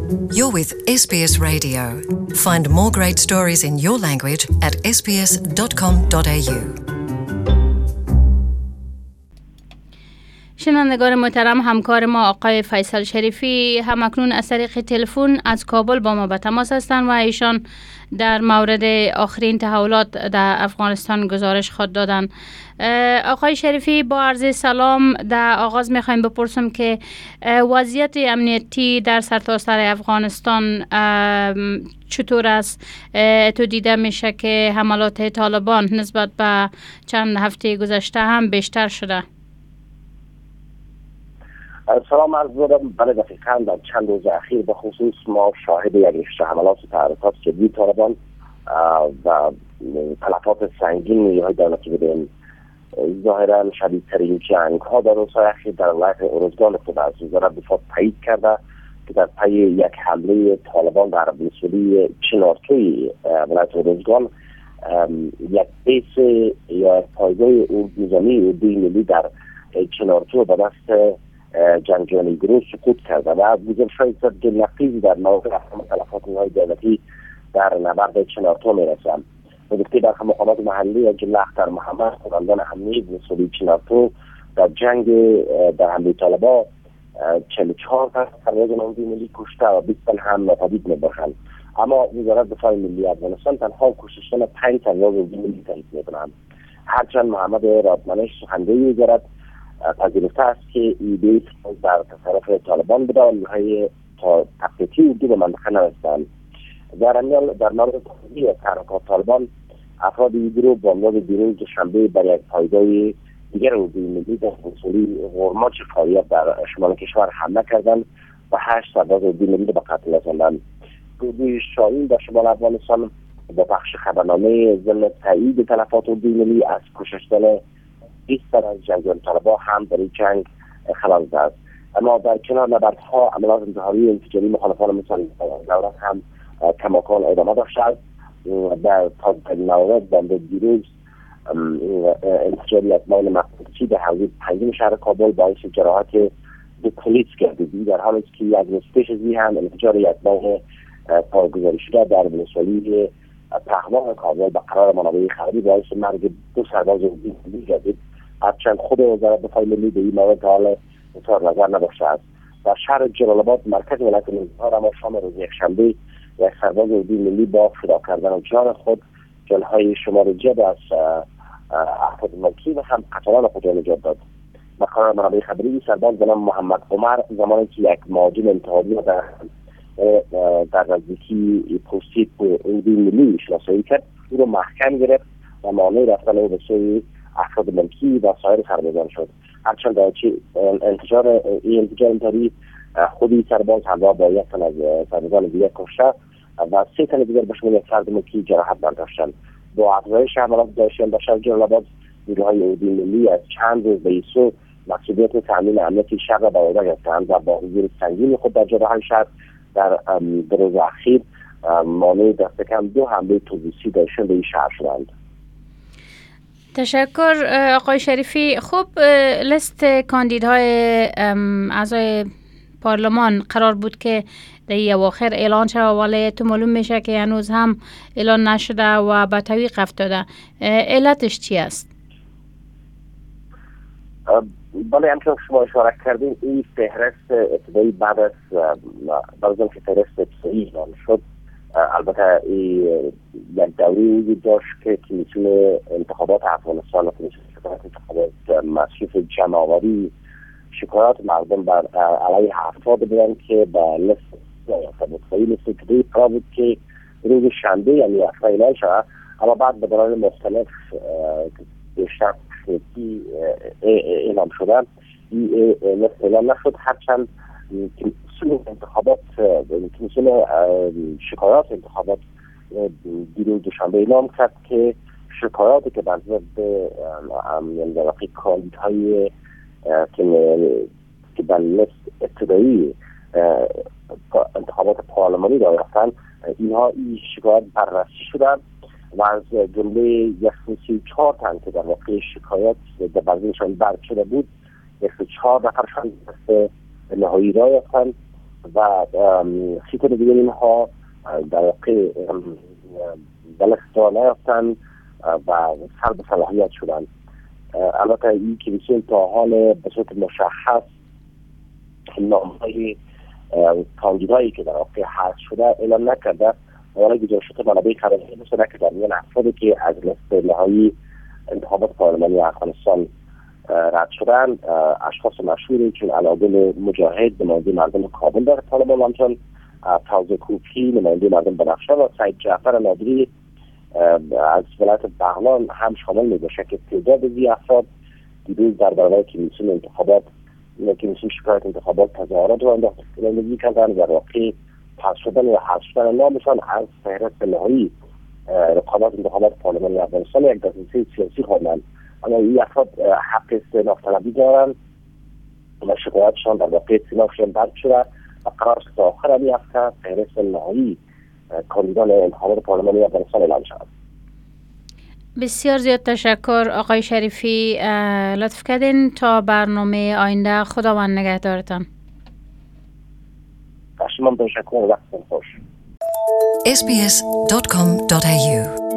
You're with SBS Radio. Find more great stories in your language at sbs.com.au. شنوندگان محترم، همکار ما آقای فیصل شریفی همکنون از طریق تلفن از کابل با ما به تماس هستند و ایشان در مورد آخرین تحولات در افغانستان گزارش خود دادن. آقای شریفی، با عرض سلام، در آغاز میخوایم بپرسم که وضعیت امنیتی در سرتاسر افغانستان چطور است؟ تو دیده میشه که حملات طالبان نسبت به چند هفته گذشته هم بیشتر شده. سلام عرض دارم. بله، دقیقاً در چند روز اخیر به خصوص ما شاهد یک حملات و تحرکات شدید طالبان و تلفات سنگین نیروهای دولتی بودیم. ظاهراً شدیدترین جنگ ها در روزهای اخیر در ولایت اروزگان افتاده است. وزارت دفاع تایید کرده که در پی یک حمله طالبان در ولسوالی چنارتوی ولایت اروزگان یک بیس یا پایگاه نظامی اردوی ملی در چنارتو به دست جنگجویان گروه سقوط کرده و گزارش‌های ضد نقیضی در مورد تلفات نیروهای دولتی در نبرد چنارتو می‌رسند. به گفته برخی مقامات محلی جمله اختر محمد، قماندان امنیتی ولسوالی چنارتو، در جنگ در حمله طالبان 44 تن سرباز اردوی ملی کشته و 20 تن هم ناپدید می‌باشند. اما وزارت دفاع ملی افغانستان تنها کشتن 5 سرباز اردوی ملی تایید می‌کند. هرچند محمد رادمنش سخنگوی وزارت پذیرفته است که ایده در تصرف طالبان بوده و نیروهای تقطیعی اردو به منطقه نرسیدند. در مورد تحریک تحرکات طالبان، افراد این گروه با امروز دیروز دوشنبه بر یک پایگاه دیگر اردوی ملی در ولسوالی غرماچ فاریاب در شمال کشور حمله کردند و 8 سرباز اردوی ملی به قتل رساندند. گروه شاهین در شمال افغانستان با پخش خبرنامه ضمن تایید تلفات اردوی ملی از کشتن 20 تن از جنگجویان طالبان هم در این جنگ خبر داده است. اما در کنار نبردها، عملیات انتحاری انفجاری مخالفان مثل دولت هم کماکان ادامه داشته است. در تازه‌ترین موارد بنده دیروز انفجاری اطلاعات مخصوصی در حوزه پنجم شهر کابل باعث جراحت 2 پلیس گردید، در حالی که یک روز پیش از این هم انفجار اطلاعات پایگذاری شده در ولسوالی پهلوان کابل به قرار منابع خبری باعث مرگ 2 سرباز اردوی ملی گردید. هرچند خود وزارت دفاع ملی به این مورد حال اظهار نظر نداشته است. در شهر جلال آباد مرکز ولایت نوزار اما شام روز یکشنبه یک سرباز اردوی ملی با فدا کردن جان خود جانهای شمار زیاد از افراد ملکی و هم قتلان خود را نجات داد. به قرار منابع خبری سرباز به نام محمد عمر زمانی که یک مهاجم انتحاری در نزدیکی پستی اردوی ملی شناسایی کرد، او را محکم گرفت و مانع رفتن او به سوی افراد ملکی و سایر سربازان شد. هرچند در انفجار انتحاری خودی سرباز همراه با 1 تن از سربازان دیگر کشته و 3 تن دیگر به شمول یک فرد ملکی جراحت برداشتند. با افزایش حملات داعشیان در شهر جلال آباد، نیروهای اردوی ملی از چند روز به این سو مسئولیت تامین امنیت شهر را به عهده گرفتند و با حضور سنگین خود در جاده‌های شهر در روز اخیر مانع دست کم 2 حمله توزیعی داعشیان به این شهر شدند. تشکر آقای شریفی. خب، لیست کاندیدهای اعضای پارلمان قرار بود که در اواخر اعلان شد، ولی تو معلوم میشه که هنوز هم اعلان نشده و به تعویق افتاده. علتش چی است؟ بله، همچون شما اشاره کردین، این فهرست ابتدایی بعد از اینکه فهرست ابتدایی اعلان شد، البته یک دوره وجود داشت که کمیسیون انتخابات افغانستان و کمیسیون انتخابات مصروف جمع‌آوری شکایات مردم بر علیه افراد بودن که به لیست ابتدایی قرار بود که روز شنبه یعنی هفته اعلان شود، اما بعد به دلایل مختلف بیشتر خیلی اعلام شدن این لیست اعلام نشد. هرچند کمیسیون انتخابات کمیسیون شکایات انتخابات دیروز دوشنبه اعلام کرد که شکایاتی که بر ضد کاندیدهای که در لیست ابتدایی انتخابات پارلمانی داشتند، اینها این شکایات بررسی شدند و از جمله 134 تن که در واقع شکایات در برداشتشان برد شده بود، 104 نفرشان دست نهایی را یافتند و 30 تا دیگر اینها در واقع بلخصا نیافتند و سلب صلاحیت شدند. البته این کمیسیون تا حال به صورت مشخص نامهای کاندیدایی که در واقع حذف شده اعلام نکرده، ولی گزارشات منابع خبری نشده که در میان افرادی که از لیست نهایی انتخابات پارلمانی افغانستان رد شدن اشخاص مشهوری چون علاءالدین مجاهد نماینده مردم کابل در پارلمان، همچنین فوزه کوفی نماینده مردم بنفشان و سعید جعفر نادری از ولایت بغلان هم شامل می باشه که تعداد از این افراد دیروز در برابر کمیسیون انتخابات کمیسیون شکایت انتخابات تظاهرات رو انداختگی کردن و واقعی پس شدن و حذف شدن نامشان از فهرست نهایی رقابت انتخابات پارلمانی افغانستان یک دسته سیاسی خواندند. اما این افراد حق استئناف طلبی دارند و شکایتشان در واقع استئنافشان رد شده و قرار است تا آخر این هفته فهرست نهایی کاندیدان انتخابات پارلمانی افغانستان اعلام شود. بسیار زیاد تشکر آقای شریفی، لطف کردین. تا برنامه آینده خداوند نگهدارتان. شما تشکر، وقتتون خوش. sbs.com.au